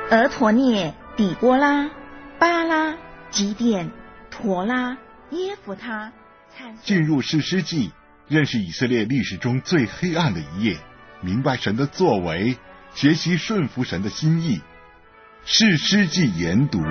俄陀涅、底波拉、巴拉、基甸、陀拉、耶弗他。 进入士师记，认识以色列历史中最黑暗的一页，明白神的作为，学习顺服神的心意。士师记研读。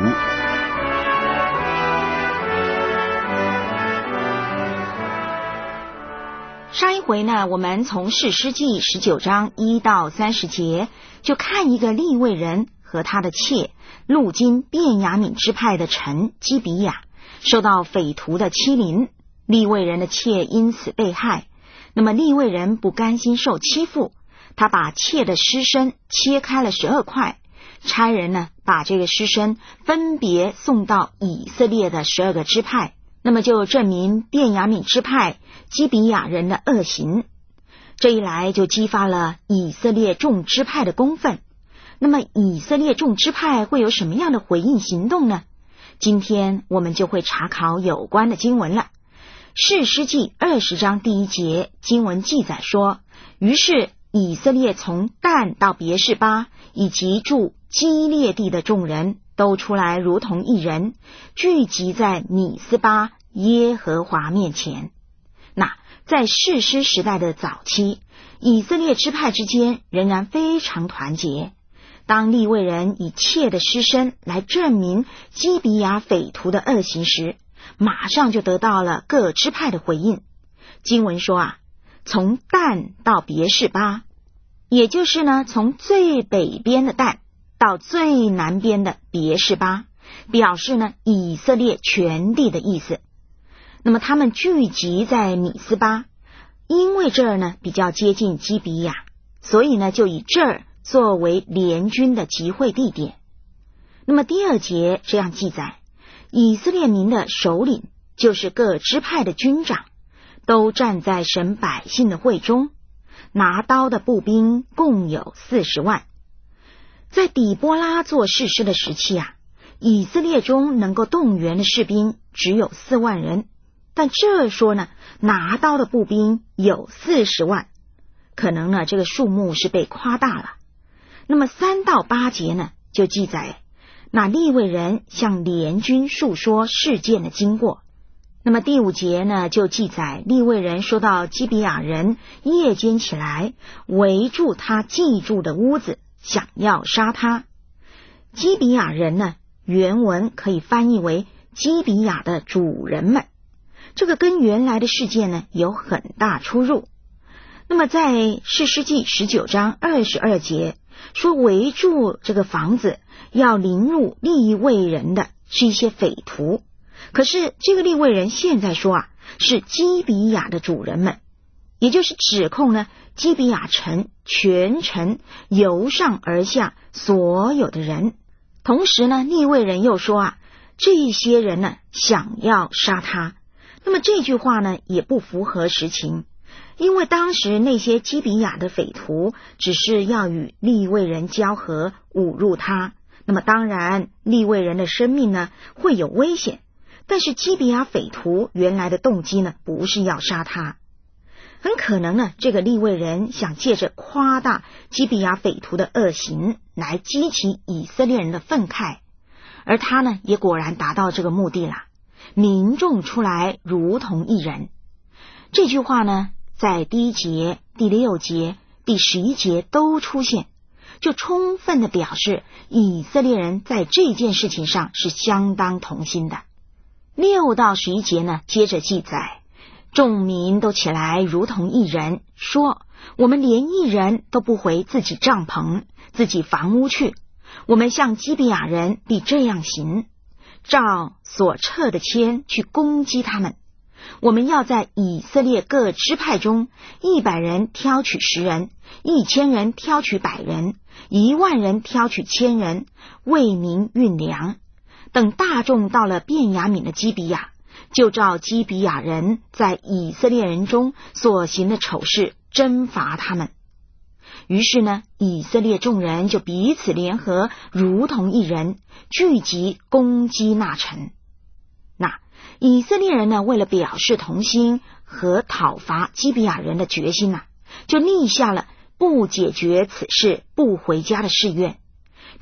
上一回呢，我们从士师记19章1到30节，就看一个利未人和他的妾路经便雅悯支派的城基比亚，受到匪徒的欺凌，利未人的妾因此被害。那么利未人不甘心受欺负，他把妾的尸身切开了12块，差人呢把这个尸身分别送到以色列的12个支派，那么就证明便雅悯支派基比亚人的恶行。这一来就激发了以色列众支派的公愤。那么以色列众支派会有什么样的回应行动呢？今天我们就会查考有关的经文了。士师记20章第1节经文记载说，于是以色列从但到别是巴以及住基列地的众人都出来如同一人，聚集在米斯巴耶和华面前。那在士师时代的早期，以色列支派之间仍然非常团结。当利未人以妾的尸身来证明基比亚匪徒的恶行时，马上就得到了各支派的回应。经文说从但到别是巴，也就是呢从最北边的但到最南边的别是巴，表示呢以色列全地的意思。那么他们聚集在米斯巴，因为这儿呢比较接近基比亚，所以呢就以这儿作为联军的集会地点。那么第2节这样记载，以色列民的首领，就是各支派的军长，都站在神百姓的会中，拿刀的步兵共有40万。在底波拉做士师的时期以色列中能够动员的士兵只有4万人，但这说呢拿刀的步兵有40万，可能呢这个数目是被夸大了。那么3到8节呢就记载，那利未人向联军述说事件的经过。那么第5节呢就记载，利未人说到基比亚人夜间起来围住他寄住的屋子，想要杀他。基比亚人呢原文可以翻译为基比亚的主人们，这个跟原来的事件呢有很大出入。那么在士师记19章22节说，围住这个房子要凌辱利未人的是一些匪徒，可是这个利未人现在说是基比亚的主人们，也就是指控呢基比亚城全城由上而下所有的人。同时呢利未人又说这些人呢想要杀他。那么这句话呢也不符合实情，因为当时那些基比亚的匪徒只是要与利未人交合，侮辱他，那么当然利未人的生命呢会有危险，但是基比亚匪徒原来的动机呢不是要杀他。很可能呢这个利未人想借着夸大基比亚匪徒的恶行来激起以色列人的愤慨，而他呢也果然达到这个目的了，民众出来如同一人。这句话呢在第1节、第6节、第11节都出现，就充分的表示以色列人在这件事情上是相当同心的。6到11节呢接着记载，众民都起来如同一人，说我们连一人都不回自己帐篷自己房屋去，我们向基比亚人必这样行，照所撤的签去攻击他们。我们要在以色列各支派中100人挑取10人，1000人挑取100人，10000人挑取1000人，为民运粮。等大众到了便雅悯的基比亚，就照基比亚人在以色列人中所行的丑事征伐他们。于是呢以色列众人就彼此联合如同一人，聚集攻击那城。那以色列人呢为了表示同心和讨伐基比亚人的决心就立下了不解决此事不回家的誓愿，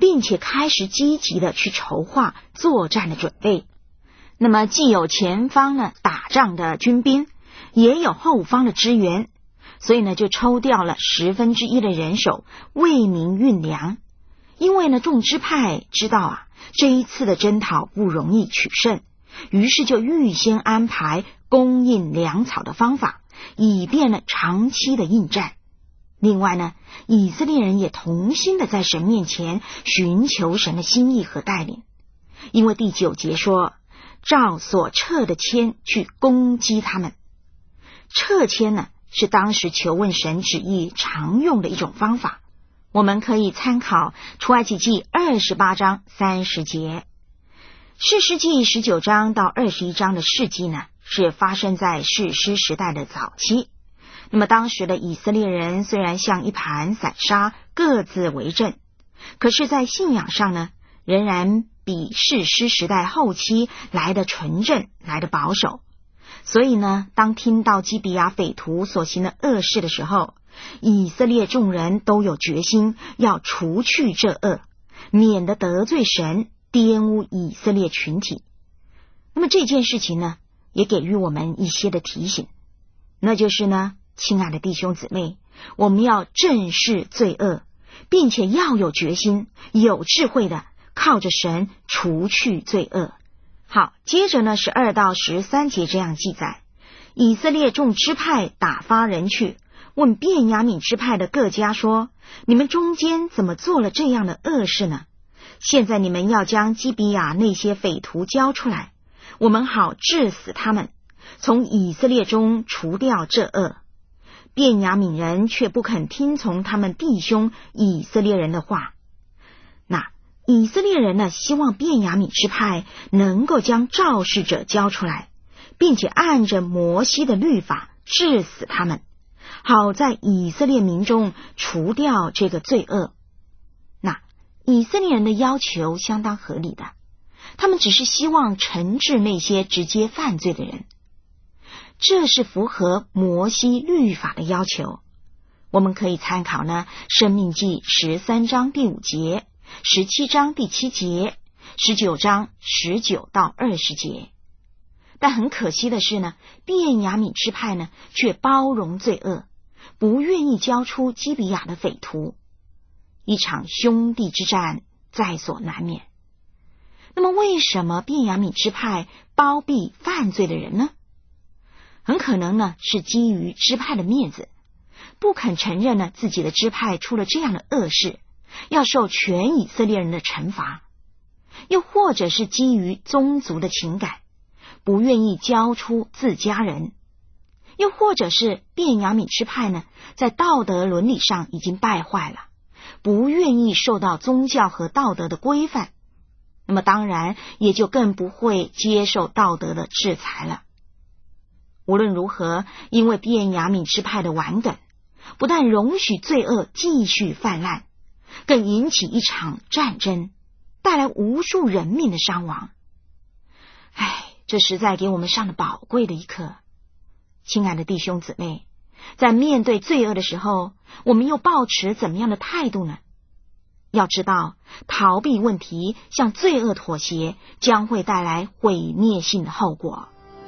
并且开始积极的去筹划作战的准备。那么既有前方呢打仗的军兵，也有后方的支援，所以呢就抽调了1/10的人手为民运粮。因为呢众支派知道这一次的征讨不容易取胜，于是就预先安排供应粮草的方法，以便呢长期的应战。另外呢，以色列人也同心的在神面前寻求神的心意和带领。因为第9节说，照所撤的签去攻击他们。撤签呢是当时求问神旨意常用的一种方法，我们可以参考出埃及记28章30节。士师记19章到21章的事迹呢，是发生在士师时代的早期。那么当时的以色列人虽然像一盘散沙，各自为政，可是在信仰上呢，仍然比士师时代后期来的纯正，来的保守。所以呢，当听到基比亚匪徒所行的恶事的时候，以色列众人都有决心要除去这恶，免得得罪神，玷污以色列群体。那么这件事情呢，也给予我们一些的提醒，那就是呢，亲爱的弟兄姊妹，我们要正视罪恶，并且要有决心，有智慧的靠着神除去罪恶。好，接着呢12到13节这样记载，以色列众支派打发人去问便雅悯支派的各家说，你们中间怎么做了这样的恶事呢？现在你们要将基比亚那些匪徒交出来，我们好治死他们，从以色列中除掉这恶。便雅悯人却不肯听从他们弟兄以色列人的话。那以色列人呢，希望便雅悯支派能够将肇事者交出来，并且按着摩西的律法治死他们，好在以色列民中除掉这个罪恶。那以色列人的要求相当合理的，他们只是希望惩治那些直接犯罪的人，这是符合摩西律法的要求。我们可以参考呢申命记13章第5节、17章第7节、19章19到20节。但很可惜的是呢，便雅悯支派呢却包容罪恶，不愿意交出基比亚的匪徒。一场兄弟之战在所难免。那么为什么便雅悯支派包庇犯罪的人呢？很可能呢是基于支派的面子，不肯承认呢自己的支派出了这样的恶事，要受全以色列人的惩罚。又或者是基于宗族的情感，不愿意交出自家人。又或者是便雅悯支派呢在道德伦理上已经败坏了，不愿意受到宗教和道德的规范，那么当然也就更不会接受道德的制裁了。无论如何，因为便雅悯支派的顽梗，不但容许罪恶继续泛滥，更引起一场战争，带来无数人命的伤亡。这实在给我们上了宝贵的一课。亲爱的弟兄姊妹，在面对罪恶的时候，我们又抱持怎么样的态度呢？要知道，逃避问题，向罪恶妥协，将会带来毁灭性的后果。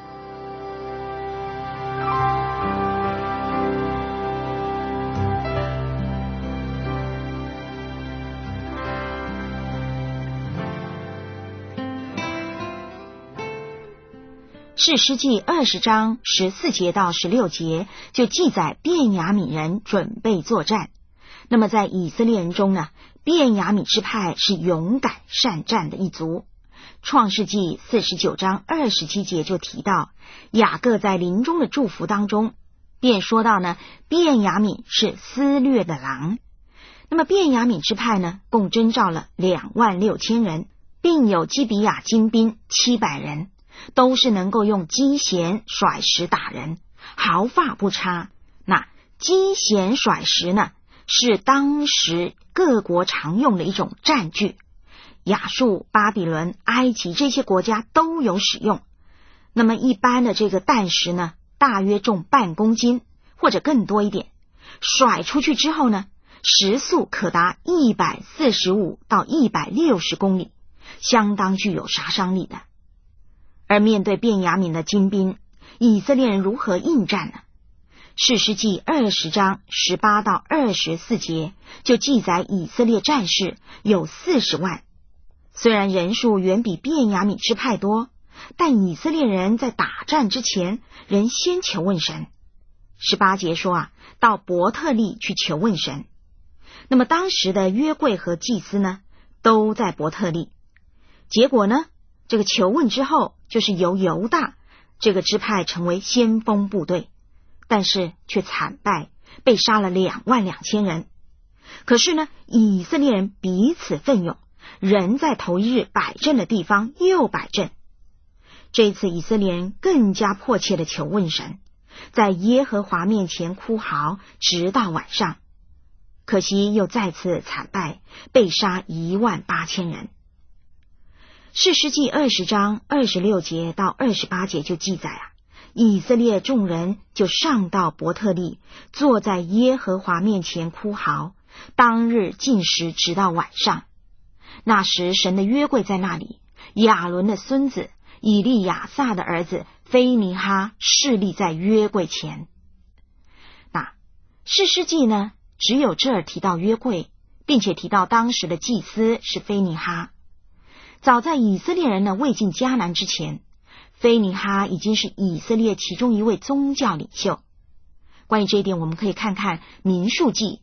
士师记20章14节到16节就记载便雅悯人准备作战。那么在以色列人中呢，便雅悯支派是勇敢善战的一族。创世纪49章27节就提到，雅各在林中的祝福当中便说到呢，便雅悯是撕掠的狼。那么便雅悯支派呢，共征召了26000人，并有基比亚精兵700人，都是能够用机弦甩石打人，毫发不差。那机弦甩石呢，是当时各国常用的一种战具，亚述、巴比伦、埃及这些国家都有使用。那么一般的这个弹石呢，大约重半公斤或者更多一点，甩出去之后呢， 时速可达145到160公里，相当具有杀伤力的。而面对便雅悯的精兵，以色列人如何应战呢？士师记20章18到24节就记载以色列战士有40万。虽然人数远比便雅悯支派多，但以色列人在打战之前仍先求问神。18节说到伯特利去求问神。那么当时的约柜和祭司呢，都在伯特利。结果呢，这个求问之后，就是由犹大这个支派成为先锋部队，但是却惨败，被杀了22000人。可是呢，以色列人彼此奋勇，仍在头一日摆阵的地方又摆阵。这一次以色列人更加迫切的求问神，在耶和华面前哭嚎，直到晚上。可惜又再次惨败，被杀18000人。士师记20章26节到28节就记载以色列众人就上到伯特利，坐在耶和华面前哭嚎，当日禁食直到晚上。那时神的约柜在那里，亚伦的孙子以利亚撒的儿子非尼哈侍立在约柜前。那士师记呢，只有这儿提到约柜，并且提到当时的祭司是非尼哈。早在以色列人呢未进迦南之前，非尼哈已经是以色列其中一位宗教领袖。关于这一点，我们可以看看民数记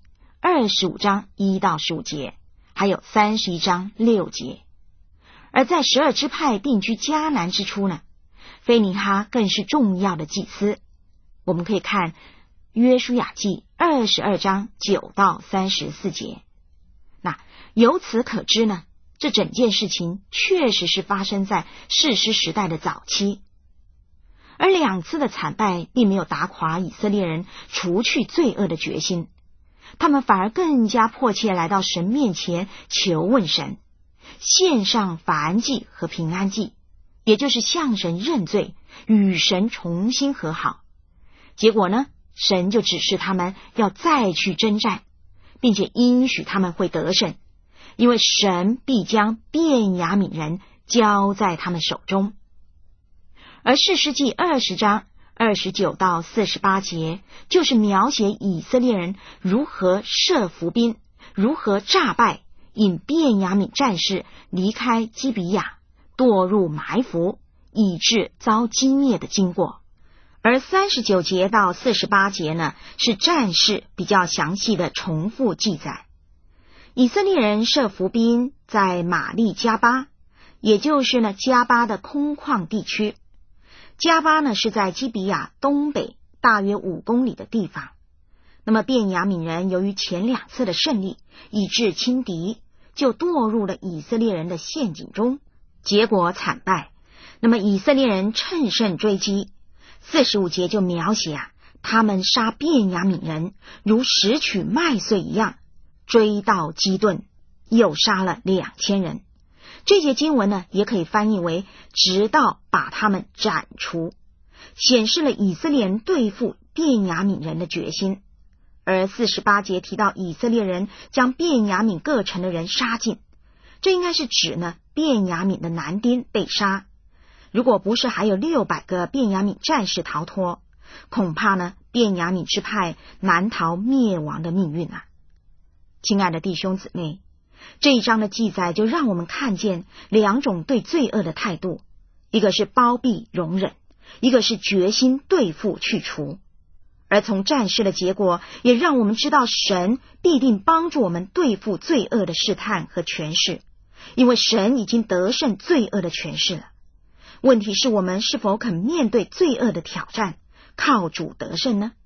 25章1到15节，还有31章6节。而在12支派定居迦南之初呢，非尼哈更是重要的祭司。我们可以看约书亚记22章9到34节。那由此可知呢，这整件事情确实是发生在士师时代的早期。而2次的惨败并没有打垮以色列人除去罪恶的决心，他们反而更加迫切来到神面前求问神，献上法安祭和平安祭，也就是向神认罪，与神重新和好。结果呢，神就指示他们要再去征战，并且应许他们会得胜，因为神必将便雅悯人交在他们手中。而士师记20章29到48节就是描写以色列人如何设伏兵，如何诈败，引便雅悯战士离开基比亚，堕入埋伏，以致遭击灭的经过。而39节到48节呢，是战事比较详细的重复记载。以色列人设伏兵在玛利加巴，也就是呢加巴的空旷地区。加巴呢是在基比亚东北大约5公里的地方。那么便雅悯人由于前2次的胜利，以致轻敌，就堕入了以色列人的陷阱中，结果惨败。那么以色列人乘胜追击，45节就描写他们杀便雅悯人如拾取麦穗一样，追到基顿，又杀了2000人。这节经文呢，也可以翻译为直到把他们斩除，显示了以色列人对付便雅悯人的决心。而48节提到以色列人将便雅悯各城的人杀尽，这应该是指呢便雅悯的男丁被杀。如果不是还有600个便雅悯战士逃脱，恐怕呢便雅悯支派难逃灭亡的命运啊！亲爱的弟兄姊妹，这一章的记载就让我们看见2种对罪恶的态度，一个是包庇容忍，一个是决心对付去除。而从战事的结果也让我们知道，神必定帮助我们对付罪恶的试探和权势，因为神已经得胜罪恶的权势了。问题是我们是否肯面对罪恶的挑战，靠主得胜呢？